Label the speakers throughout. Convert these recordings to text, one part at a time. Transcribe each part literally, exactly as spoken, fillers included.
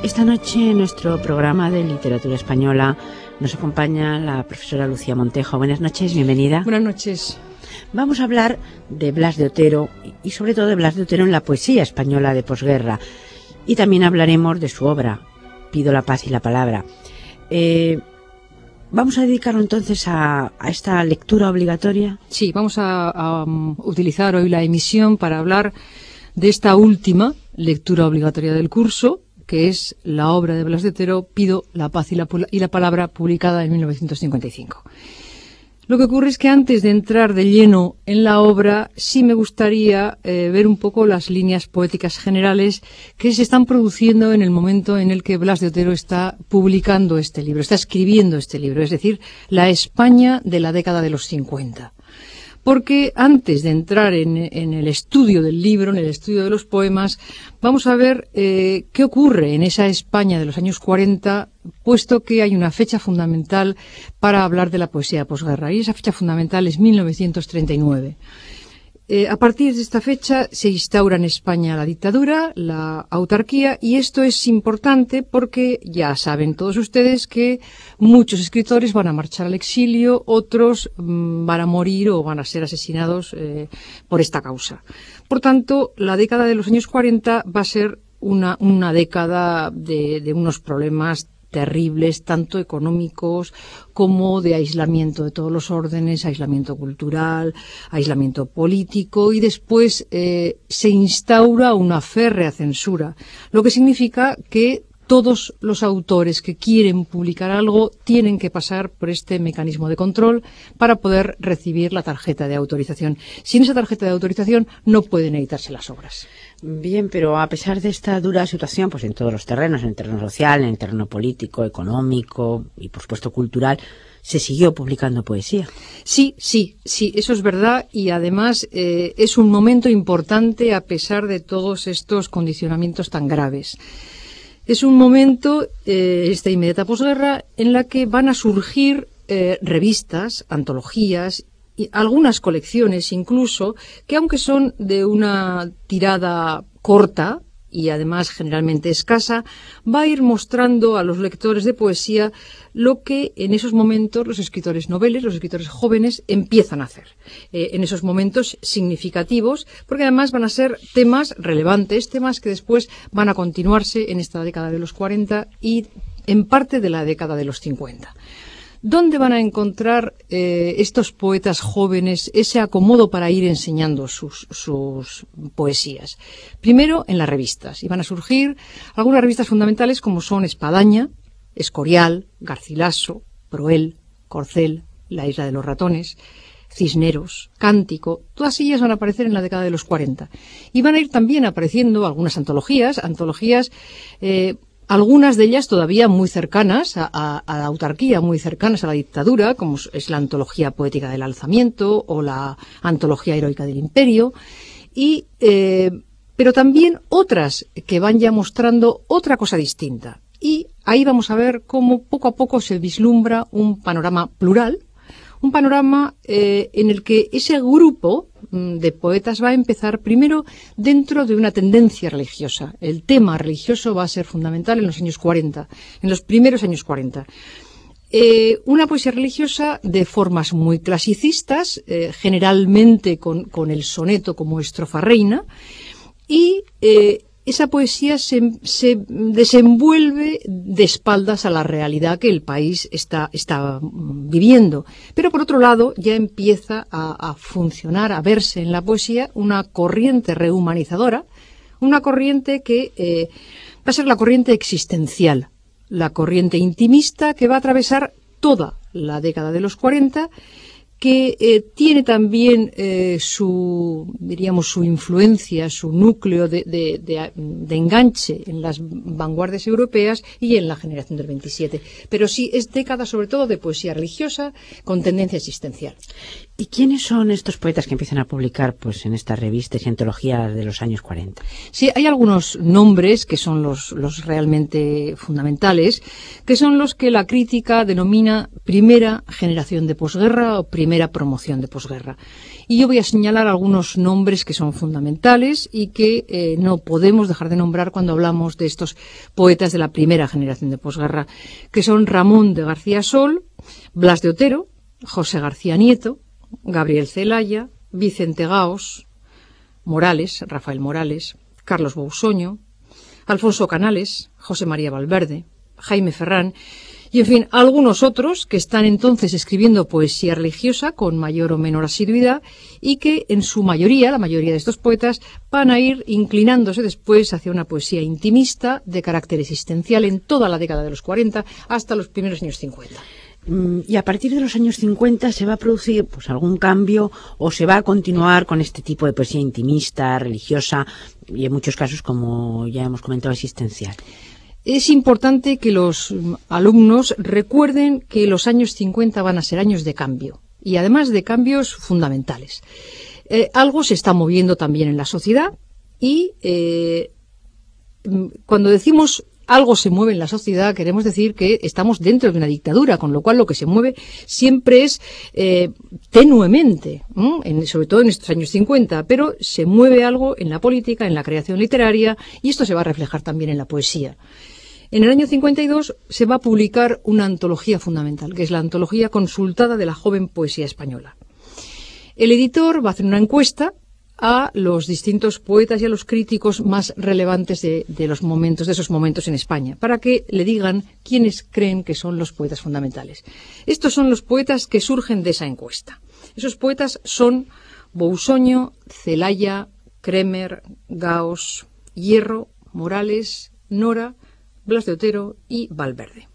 Speaker 1: Esta noche en nuestro programa de literatura española nos acompaña la profesora Lucía Montejo. Buenas noches, bienvenida.
Speaker 2: Buenas noches.
Speaker 1: Vamos a hablar de Blas de Otero y sobre todo de Blas de Otero en la poesía española de posguerra. Y también hablaremos de su obra, Pido la paz y la palabra. Eh, ¿Vamos a dedicarlo entonces a, a esta lectura obligatoria?
Speaker 2: Sí, vamos a, a um, utilizar hoy la emisión para hablar de esta última lectura obligatoria del curso, que es la obra de Blas de Otero, Pido la paz y la, y la palabra, publicada en mil novecientos cincuenta y cinco. Lo que ocurre es que antes de entrar de lleno en la obra, sí me gustaría eh, ver un poco las líneas poéticas generales que se están produciendo en el momento en el que Blas de Otero está publicando este libro, está escribiendo este libro, es decir, la España de la década de los cincuenta. Porque antes de entrar en, en el estudio del libro, en el estudio de los poemas, vamos a ver eh, qué ocurre en esa España de los años cuarenta, puesto que hay una fecha fundamental para hablar de la poesía de posguerra, y esa fecha fundamental es mil novecientos treinta y nueve. Eh, a partir de esta fecha se instaura en España la dictadura, la autarquía, y esto es importante porque ya saben todos ustedes que muchos escritores van a marchar al exilio, otros mmm, van a morir o van a ser asesinados eh, por esta causa. Por tanto, la década de los años cuarenta va a ser una, una década de, de unos problemas terribles, tanto económicos como de aislamiento de todos los órdenes, aislamiento cultural, aislamiento político, y después eh, se instaura una férrea censura, lo que significa que todos los autores que quieren publicar algo tienen que pasar por este mecanismo de control para poder recibir la tarjeta de autorización. Sin esa tarjeta de autorización no pueden editarse las obras.
Speaker 1: Bien, pero a pesar de esta dura situación, pues en todos los terrenos, en el terreno social, en el terreno político, económico y por supuesto cultural, se siguió publicando poesía.
Speaker 2: Sí, sí, sí, eso es verdad, y además eh, es un momento importante a pesar de todos estos condicionamientos tan graves. Es un momento, eh, esta inmediata posguerra, en la que van a surgir eh, revistas, antologías y algunas colecciones incluso, que aunque son de una tirada corta y además generalmente escasa, va a ir mostrando a los lectores de poesía lo que en esos momentos los escritores noveles, los escritores jóvenes empiezan a hacer. Eh, en esos momentos significativos, porque además van a ser temas relevantes, temas que después van a continuarse en esta década de los cuarenta y en parte de la década de los cincuenta. ¿Dónde van a encontrar eh, estos poetas jóvenes ese acomodo para ir enseñando sus, sus poesías? Primero, en las revistas. Y van a surgir algunas revistas fundamentales como son Espadaña, Escorial, Garcilaso, Proel, Corcel, La isla de los ratones, Cisneros, Cántico. Todas ellas van a aparecer en la década de los cuarenta. Y van a ir también apareciendo algunas antologías, antologías... Eh, Algunas de ellas todavía muy cercanas a, a, a la autarquía, muy cercanas a la dictadura, como es la antología poética del alzamiento o la antología heroica del imperio, y, eh, pero también otras que van ya mostrando otra cosa distinta. Y ahí vamos a ver cómo poco a poco se vislumbra un panorama plural, un panorama eh, en el que ese grupo de poetas va a empezar primero dentro de una tendencia religiosa. El tema religioso va a ser fundamental en los años cuarenta, en los primeros años cuarenta. Eh, una poesía religiosa de formas muy clasicistas, eh, generalmente con, con el soneto como estrofa reina, y eh, esa poesía se, se desenvuelve de espaldas a la realidad que el país está, está viviendo. Pero por otro lado ya empieza a, a funcionar, a verse en la poesía una corriente rehumanizadora, una corriente que eh, va a ser la corriente existencial, la corriente intimista que va a atravesar toda la década de los cuarenta, que eh, tiene también eh, su, diríamos, su influencia, su núcleo de, de, de, de enganche en las vanguardias europeas y en la generación del veintisiete. Pero sí es década sobre todo de poesía religiosa con tendencia existencial.
Speaker 1: ¿Y quiénes son estos poetas que empiezan a publicar pues en estas revistas y antologías de los años cuarenta?
Speaker 2: Sí, hay algunos nombres que son los, los realmente fundamentales, que son los que la crítica denomina primera generación de posguerra o primera promoción de posguerra. y yo voy a señalar algunos nombres que son fundamentales y que eh, no podemos dejar de nombrar cuando hablamos de estos poetas de la primera generación de posguerra, que son Ramón de García Sol, Blas de Otero, José García Nieto, Gabriel Celaya, Vicente Gaos, Morales, Rafael Morales, Carlos Bousoño, Alfonso Canales, José María Valverde, Jaime Ferrán y, en fin, algunos otros que están entonces escribiendo poesía religiosa con mayor o menor asiduidad y que en su mayoría, la mayoría de estos poetas, van a ir inclinándose después hacia una poesía intimista de carácter existencial en toda la década de los cuarenta hasta los primeros años cincuenta.
Speaker 1: Y a partir de los años cincuenta se va a producir pues algún cambio o se va a continuar con este tipo de poesía intimista, religiosa y en muchos casos, como ya hemos comentado, existencial.
Speaker 2: Es importante que los alumnos recuerden que los años cincuenta van a ser años de cambio y además de cambios fundamentales. Eh, algo se está moviendo también en la sociedad y eh, cuando decimos algo se mueve en la sociedad, queremos decir que estamos dentro de una dictadura, con lo cual lo que se mueve siempre es eh, tenuemente, en, sobre todo en estos años cincuenta, pero se mueve algo en la política, en la creación literaria, y esto se va a reflejar también en la poesía. En el año cincuenta y dos se va a publicar una antología fundamental, que es la Antología Consultada de la Joven Poesía Española. El editor va a hacer una encuesta a los distintos poetas y a los críticos más relevantes de, de los momentos, de esos momentos en España, para que le digan quiénes creen que son los poetas fundamentales. Estos son los poetas que surgen de esa encuesta. Esos poetas son Bousoño, Celaya, Kremer, Gaos, Hierro, Morales, Nora, Blas de Otero y Valverde.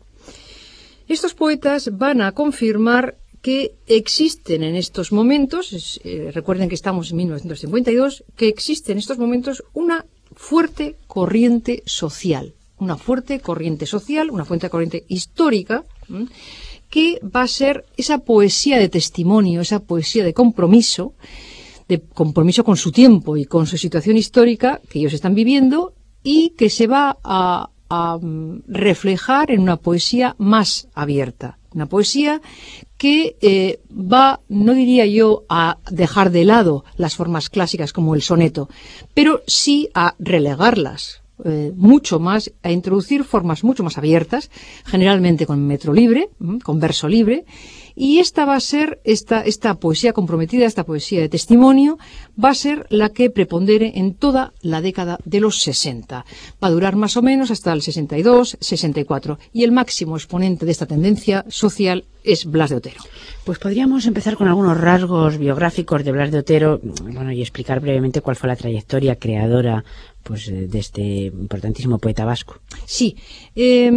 Speaker 2: Estos poetas van a confirmar que existen en estos momentos, eh, recuerden que estamos en mil novecientos cincuenta y dos, que existe en estos momentos una fuerte corriente social, una fuerte corriente social, una fuerte corriente histórica, ¿m? que va a ser esa poesía de testimonio, esa poesía de compromiso, de compromiso con su tiempo y con su situación histórica que ellos están viviendo y que se va a, a reflejar en una poesía más abierta. Una poesía que eh, va, no diría yo, a dejar de lado las formas clásicas como el soneto, pero sí a relegarlas eh, mucho más, a introducir formas mucho más abiertas, generalmente con metro libre, con verso libre, y esta va a ser, esta, esta poesía comprometida, esta poesía de testimonio, va a ser la que prepondere en toda la década de los sesenta. Va a durar más o menos hasta el sesenta y dos, sesenta y cuatro. Y el máximo exponente de esta tendencia social es Blas de Otero.
Speaker 1: Pues podríamos empezar con algunos rasgos biográficos de Blas de Otero, bueno, y explicar brevemente cuál fue la trayectoria creadora pues, de este importantísimo poeta vasco.
Speaker 2: Sí. Eh,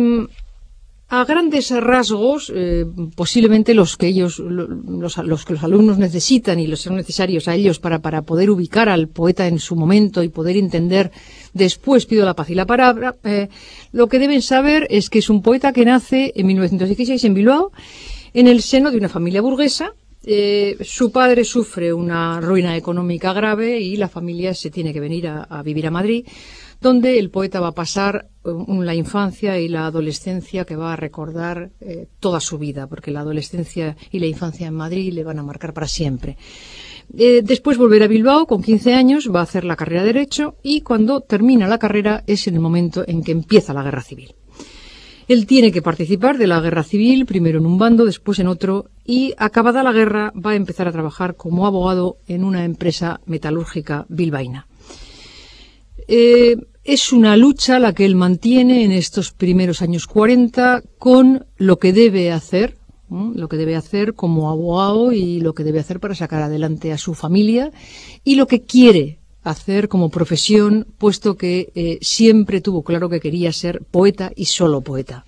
Speaker 2: A grandes rasgos, eh, posiblemente los que ellos, los, los que los alumnos necesitan y los son necesarios a ellos para, para poder ubicar al poeta en su momento y poder entender después, pido la paz y la palabra, eh, lo que deben saber es que es un poeta que nace en mil novecientos dieciséis en Bilbao, en el seno de una familia burguesa. Eh, su padre sufre una ruina económica grave y la familia se tiene que venir a, a vivir a Madrid, donde el poeta va a pasar um, la infancia y la adolescencia que va a recordar eh, toda su vida, porque la adolescencia y la infancia en Madrid le van a marcar para siempre. Eh, después volverá a Bilbao con quince años, va a hacer la carrera de Derecho y cuando termina la carrera es en el momento en que empieza la Guerra Civil. Él tiene que participar de la Guerra Civil, primero en un bando, después en otro, y acabada la guerra va a empezar a trabajar como abogado en una empresa metalúrgica bilbaína. Eh, es una lucha la que él mantiene en estos primeros años cuarenta con lo que debe hacer, ¿no? lo que debe hacer como abogado y lo que debe hacer para sacar adelante a su familia y lo que quiere hacer como profesión, puesto que eh, siempre tuvo claro que quería ser poeta y solo poeta.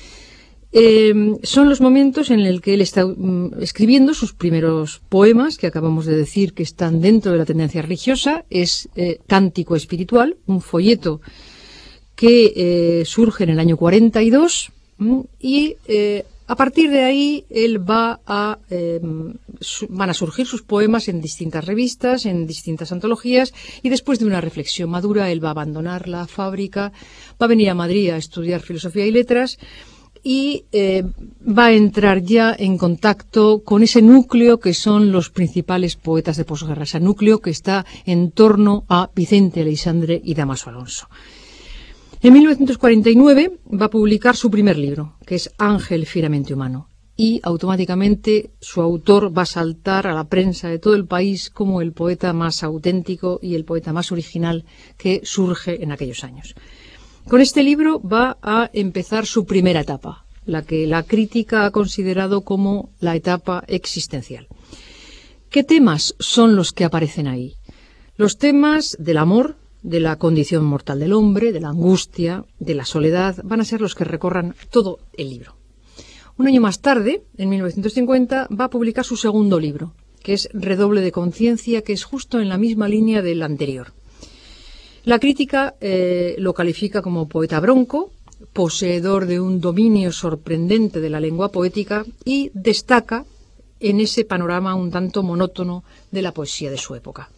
Speaker 2: Eh, son los momentos en el que él está um, escribiendo sus primeros poemas, que acabamos de decir que están dentro de la tendencia religiosa. Es eh, Cántico Espiritual, un folleto que eh, surge en el año cuarenta y dos um, y eh, a partir de ahí él va a eh, su, van a surgir sus poemas en distintas revistas, en distintas antologías, y después de una reflexión madura él va a abandonar la fábrica, va a venir a Madrid a estudiar Filosofía y Letras. y eh, va a entrar ya en contacto con ese núcleo que son los principales poetas de posguerra, ese núcleo que está en torno a Vicente Aleixandre y Dámaso Alonso. En mil novecientos cuarenta y nueve va a publicar su primer libro, que es Ángel fieramente humano, y automáticamente su autor va a saltar a la prensa de todo el país como el poeta más auténtico y el poeta más original que surge en aquellos años. Con este libro va a empezar su primera etapa, la que la crítica ha considerado como la etapa existencial. ¿Qué temas son los que aparecen ahí? Los temas del amor, de la condición mortal del hombre, de la angustia, de la soledad, van a ser los que recorran todo el libro. Un año más tarde, en mil novecientos cincuenta, va a publicar su segundo libro, que es Redoble de conciencia, que es justo en la misma línea del anterior. La crítica eh, lo califica como poeta bronco, poseedor de un dominio sorprendente de la lengua poética y destaca en ese panorama un tanto monótono de la poesía de su época.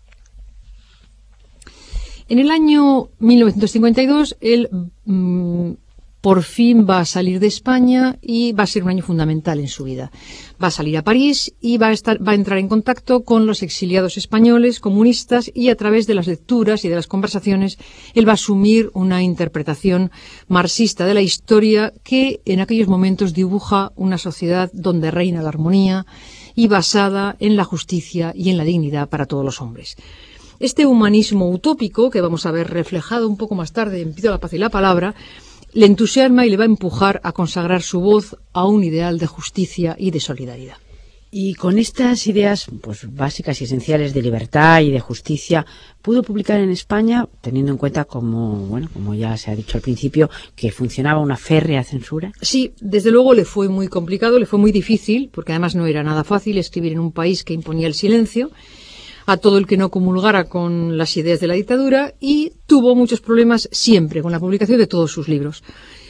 Speaker 2: En el año mil novecientos cincuenta y dos, él mmm, por fin va a salir de España y va a ser un año fundamental en su vida. Va a salir a París y va a, estar, va a entrar en contacto con los exiliados españoles comunistas y a través de las lecturas y de las conversaciones él va a asumir una interpretación marxista de la historia que en aquellos momentos dibuja una sociedad donde reina la armonía y basada en la justicia y en la dignidad para todos los hombres. Este humanismo utópico, que vamos a ver reflejado un poco más tarde en Pido la paz y la palabra, le entusiasma y le va a empujar a consagrar su voz a un ideal de justicia y de solidaridad.
Speaker 1: Y con estas ideas pues básicas y esenciales de libertad y de justicia, pudo publicar en España, teniendo en cuenta, como bueno, como ya se ha dicho al principio, que funcionaba una férrea censura.
Speaker 2: Sí, desde luego le fue muy complicado, le fue muy difícil, porque además no era nada fácil escribir en un país que imponía el silencio a todo el que no comulgara con las ideas de la dictadura, y tuvo muchos problemas siempre con la publicación de todos sus libros.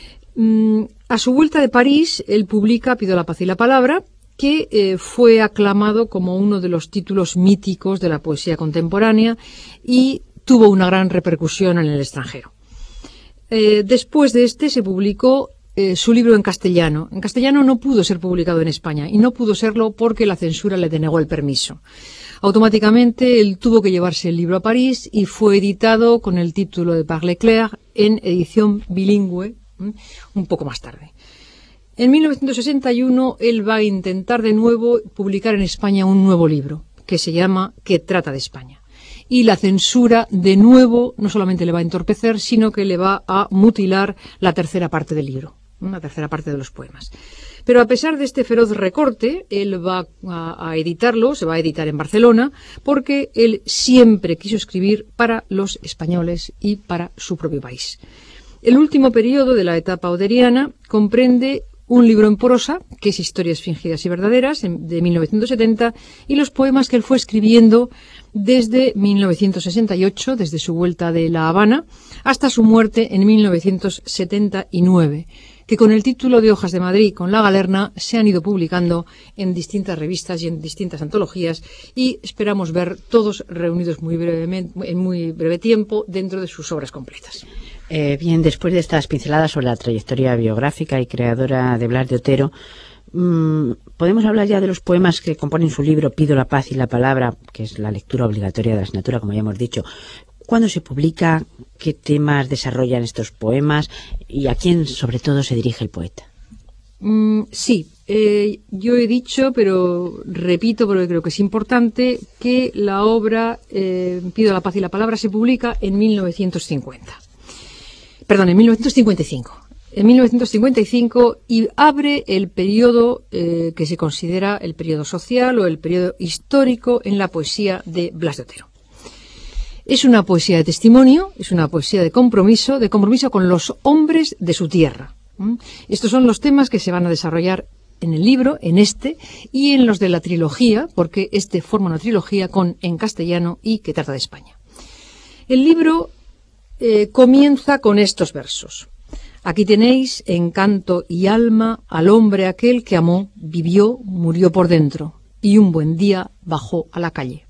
Speaker 2: Mm, a su vuelta de París, él publica Pido la paz y la palabra, que eh, fue aclamado como uno de los títulos míticos de la poesía contemporánea y tuvo una gran repercusión en el extranjero. Eh, después de este se publicó eh, su libro en castellano. En castellano no pudo ser publicado en España y no pudo serlo porque la censura le denegó el permiso. Automáticamente él tuvo que llevarse el libro a París y fue editado con el título de Par Leclerc en edición bilingüe un poco más tarde. En mil novecientos sesenta y uno él va a intentar de nuevo publicar en España un nuevo libro que se llama Que trata de España. Y la censura de nuevo no solamente le va a entorpecer, sino que le va a mutilar la tercera parte del libro, la tercera parte de los poemas. Pero a pesar de este feroz recorte, él va a, a editarlo, se va a editar en Barcelona, porque él siempre quiso escribir para los españoles y para su propio país. El último periodo de la etapa oderiana comprende un libro en prosa, que es Historias fingidas y verdaderas, de mil novecientos setenta, y los poemas que él fue escribiendo desde mil novecientos sesenta y ocho, desde su vuelta de La Habana, hasta su muerte en mil novecientos setenta y nueve, que con el título de Hojas de Madrid con la Galerna se han ido publicando en distintas revistas y en distintas antologías, y esperamos ver todos reunidos muy brevemente, en muy breve tiempo dentro de sus obras completas.
Speaker 1: Eh, bien, después de estas pinceladas sobre la trayectoria biográfica y creadora de Blas de Otero, mmm, podemos hablar ya de los poemas que componen su libro Pido la paz y la palabra, que es la lectura obligatoria de la asignatura, como ya hemos dicho. ¿Cuándo se publica? ¿Qué temas desarrollan estos poemas? ¿Y a quién, sobre todo, se dirige el poeta?
Speaker 2: Mm, sí, eh, yo he dicho, pero repito porque creo que es importante, que la obra eh, Pido la paz y la palabra se publica en mil novecientos cincuenta. Perdón, en mil novecientos cincuenta y cinco. En mil novecientos cincuenta y cinco y abre el periodo eh, que se considera el periodo social o el periodo histórico en la poesía de Blas de Otero. Es una poesía de testimonio, es una poesía de compromiso, de compromiso con los hombres de su tierra. ¿Mm? Estos son los temas que se van a desarrollar en el libro, en este, y en los de la trilogía, porque este forma una trilogía con En castellano y Que trata de España. El libro eh, comienza con estos versos. Aquí tenéis en canto y alma al hombre aquel que amó, vivió, murió por dentro, y un buen día bajó a la calle.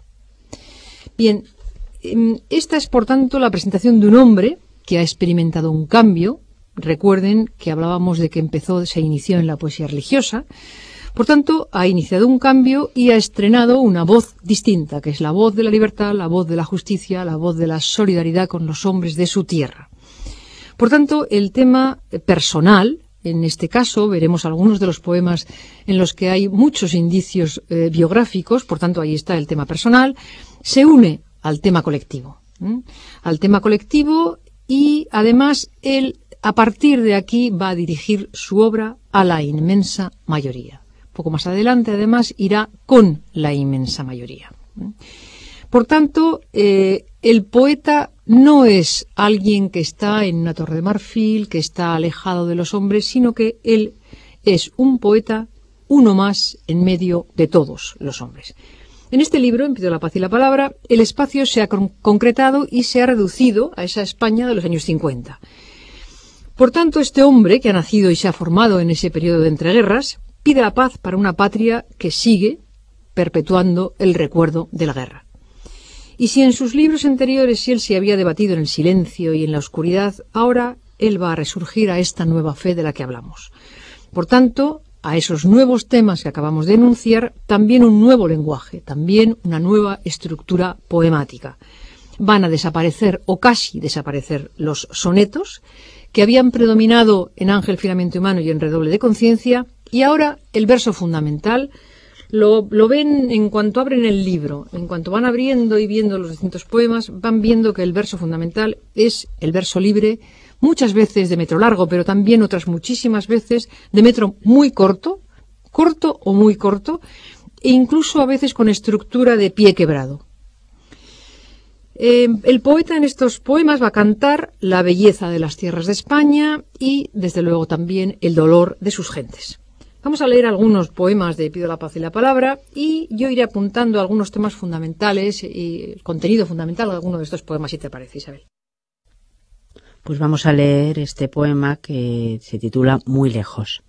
Speaker 2: Bien, esta es por tanto la presentación de un hombre que ha experimentado un cambio, recuerden que hablábamos de que empezó, se inició en la poesía religiosa. Por tanto, ha iniciado un cambio y ha estrenado una voz distinta, que es la voz de la libertad, la voz de la justicia, la voz de la solidaridad con los hombres de su tierra. Por tanto, el tema personal, en este caso, veremos algunos de los poemas en los que hay muchos indicios eh, biográficos, por tanto, ahí está el tema personal, se une al tema colectivo, ¿eh? al tema colectivo y, además, él, a partir de aquí, va a dirigir su obra a la inmensa mayoría. Poco más adelante, además, irá con la inmensa mayoría. Por tanto, eh, el poeta no es alguien que está en una torre de marfil, que está alejado de los hombres, sino que él es un poeta, uno más en medio de todos los hombres. En este libro, En Pido la Paz y la Palabra, el espacio se ha con concretado y se ha reducido a esa España de los años cincuenta. Por tanto, este hombre, que ha nacido y se ha formado en ese periodo de entreguerras, pide la paz para una patria que sigue perpetuando el recuerdo de la guerra. Y si en sus libros anteriores él se había debatido en el silencio y en la oscuridad, ahora él va a resurgir a esta nueva fe de la que hablamos. Por tanto, a esos nuevos temas que acabamos de enunciar, también un nuevo lenguaje, también una nueva estructura poemática. Van a desaparecer o casi desaparecer los sonetos que habían predominado en Ángel Firmamento Humano y en Redoble de Conciencia, y ahora el verso fundamental lo, lo ven en cuanto abren el libro, en cuanto van abriendo y viendo los distintos poemas, van viendo que el verso fundamental es el verso libre, muchas veces de metro largo, pero también otras muchísimas veces de metro muy corto, corto o muy corto, e incluso a veces con estructura de pie quebrado. Eh, el poeta en estos poemas va a cantar la belleza de las tierras de España y, desde luego, también el dolor de sus gentes. Vamos a leer algunos poemas de Pido la Paz y la Palabra y yo iré apuntando algunos temas fundamentales y el contenido fundamental de alguno de estos poemas, si te parece, Isabel.
Speaker 1: Pues vamos a leer este poema que se titula Muy lejos.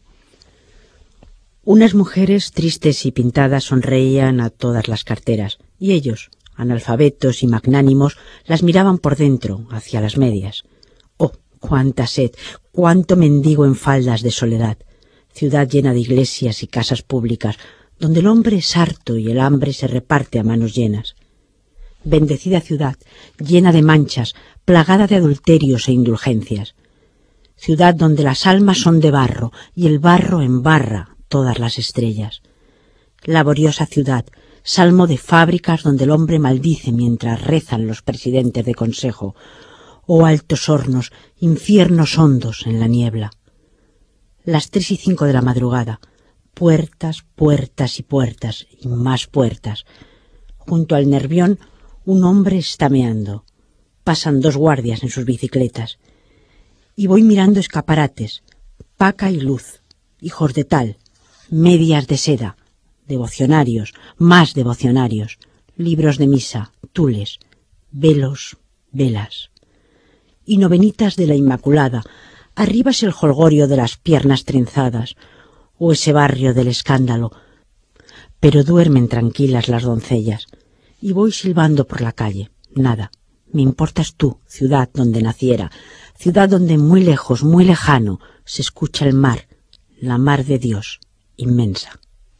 Speaker 1: Unas mujeres tristes y pintadas sonreían a todas las carteras y ellos, analfabetos y magnánimos, las miraban por dentro, hacia las medias. ¡Oh, cuánta sed, cuánto mendigo en faldas de soledad! Ciudad llena de iglesias y casas públicas, donde el hombre es harto y el hambre se reparte a manos llenas. Bendecida ciudad, llena de manchas, plagada de adulterios e indulgencias. Ciudad donde las almas son de barro y el barro embarra todas las estrellas. Laboriosa ciudad, salmo de fábricas donde el hombre maldice mientras rezan los presidentes de consejo. Oh altos hornos, infiernos hondos en la niebla. Las tres y cinco de la madrugada, puertas, puertas y puertas, y más puertas. Junto al Nervión, un hombre está meando. Pasan dos guardias en sus bicicletas. Y voy mirando escaparates, paca y luz, hijos de tal, medias de seda, devocionarios, más devocionarios, libros de misa, tules, velos, velas. Y novenitas de la Inmaculada, arriba es el jolgorio de las piernas trenzadas, o ese barrio del escándalo, pero duermen tranquilas las doncellas, y voy silbando por la calle, nada, me importas tú, ciudad donde naciera, ciudad donde muy lejos, muy lejano, se escucha el mar, la mar de Dios, inmensa.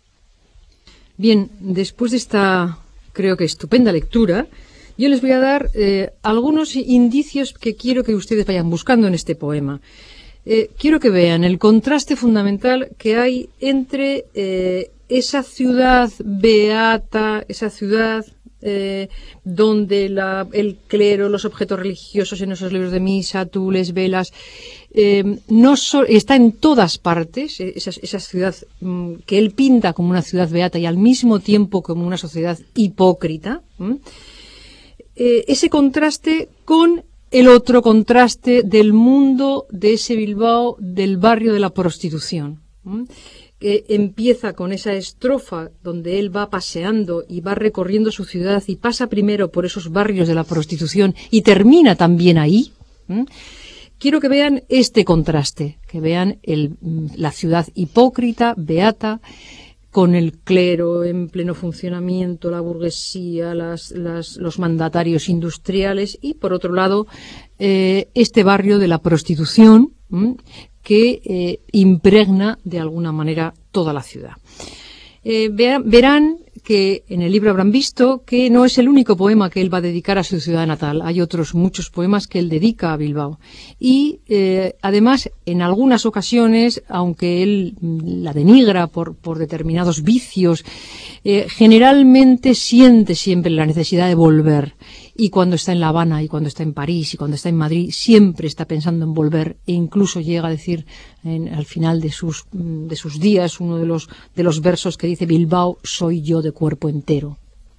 Speaker 2: Bien, después de esta, creo que estupenda lectura, yo les voy a dar eh, algunos indicios que quiero que ustedes vayan buscando en este poema. Eh, quiero que vean el contraste fundamental que hay entre eh, esa ciudad beata, esa ciudad eh, donde la, el clero, los objetos religiosos en esos libros de misa, tules, velas, eh, no so, está en todas partes, esa, esa ciudad mm, que él pinta como una ciudad beata y al mismo tiempo como una sociedad hipócrita. ¿Mm? Eh, ese contraste con el otro contraste del mundo de ese Bilbao, del barrio de la prostitución, ¿eh? que empieza con esa estrofa donde él va paseando y va recorriendo su ciudad y pasa primero por esos barrios de la prostitución y termina también ahí. ¿eh? Quiero que vean este contraste, que vean el, la ciudad hipócrita, beata, con el clero en pleno funcionamiento, la burguesía, las, las, los mandatarios industriales y, por otro lado, eh, este barrio de la prostitución ¿m? que eh, impregna de alguna manera toda la ciudad. Eh, vean, verán que en el libro habrán visto que no es el único poema que él va a dedicar a su ciudad natal. Hay otros muchos poemas que él dedica a Bilbao. Y eh, además, en algunas ocasiones, aunque él la denigra por, por determinados vicios, eh, generalmente siente siempre la necesidad de volver. Y cuando está en La Habana, y cuando está en París, y cuando está en Madrid, siempre está pensando en volver, e incluso llega a decir en, al final de sus, de sus días, uno de los, de los versos que dice: Bilbao, soy yo de cuerpo entero.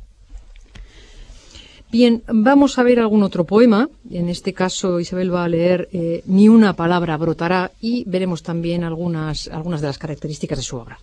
Speaker 2: Bien, vamos a ver algún otro poema. En este caso, Isabel va a leer eh, Ni una palabra brotará, y veremos también algunas, algunas de las características de su obra.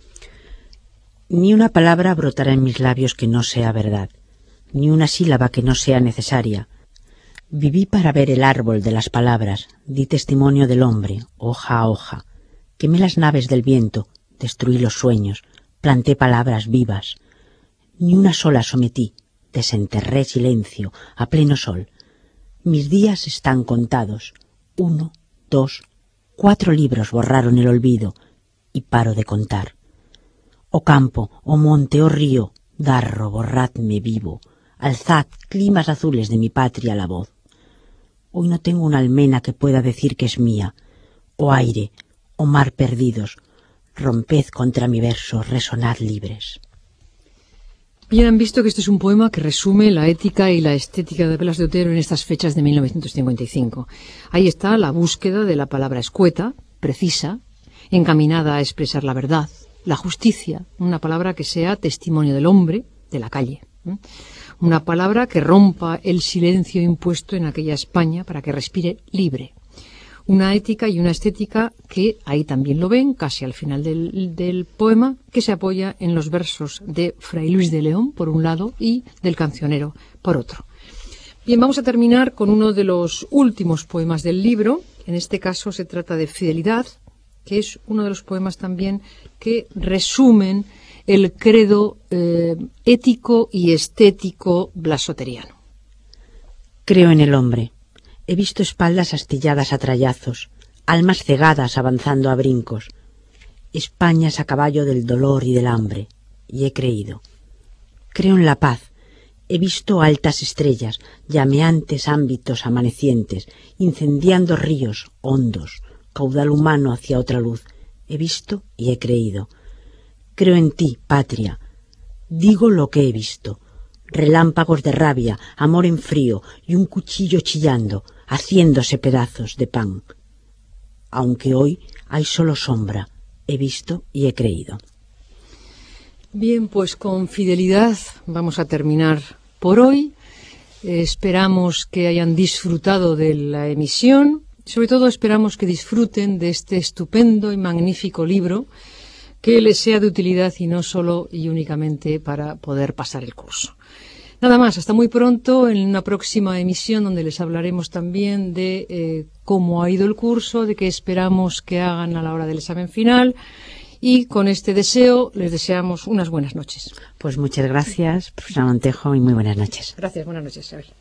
Speaker 1: Ni una palabra brotará en mis labios que no sea verdad, ni una sílaba que no sea necesaria. Viví para ver el árbol de las palabras, di testimonio del hombre, hoja a hoja. Quemé las naves del viento, destruí los sueños, planté palabras vivas. Ni una sola sometí, desenterré silencio a pleno sol. Mis días están contados. Uno, dos, cuatro libros borraron el olvido, y paro de contar. Oh campo, oh monte, oh río, darro, borradme vivo. Alzad, climas azules de mi patria, la voz. Hoy no tengo una almena que pueda decir que es mía. Oh aire, oh mar perdidos, romped contra mi verso, resonad libres.
Speaker 2: Bien, han visto que este es un poema que resume la ética y la estética de Blas de Otero en estas fechas de mil novecientos cincuenta y cinco. Ahí está la búsqueda de la palabra escueta, precisa, encaminada a expresar la verdad, la justicia, una palabra que sea testimonio del hombre, de la calle. ¿eh? Una palabra que rompa el silencio impuesto en aquella España para que respire libre. Una ética y una estética que, ahí también lo ven, casi al final del, del poema, que se apoya en los versos de Fray Luis de León, por un lado, y del Cancionero, por otro. Bien, vamos a terminar con uno de los últimos poemas del libro. En este caso se trata de Fidelidad, que es uno de los poemas también que resumen el credo eh, ético y estético blasoteriano.
Speaker 1: Creo en el hombre. He visto espaldas astilladas a trallazos, almas cegadas avanzando a brincos. Españas a caballo del dolor y del hambre, y he creído. Creo en la paz. He visto altas estrellas, llameantes ámbitos amanecientes, incendiando ríos hondos, caudal humano hacia otra luz. He visto y he creído. Creo en ti, patria. Digo lo que he visto. Relámpagos de rabia, amor en frío y un cuchillo chillando, haciéndose pedazos de pan. Aunque hoy hay solo sombra, he visto y he creído.
Speaker 2: Bien, pues con Fidelidad vamos a terminar por hoy. Eh, esperamos que hayan disfrutado de la emisión. Sobre todo esperamos que disfruten de este estupendo y magnífico libro, que les sea de utilidad y no solo y únicamente para poder pasar el curso. Nada más, hasta muy pronto en una próxima emisión donde les hablaremos también de eh, cómo ha ido el curso, de qué esperamos que hagan a la hora del examen final, y con este deseo les deseamos unas buenas noches.
Speaker 1: Pues muchas gracias, profesora Montejo, y muy buenas noches.
Speaker 2: Gracias, buenas noches.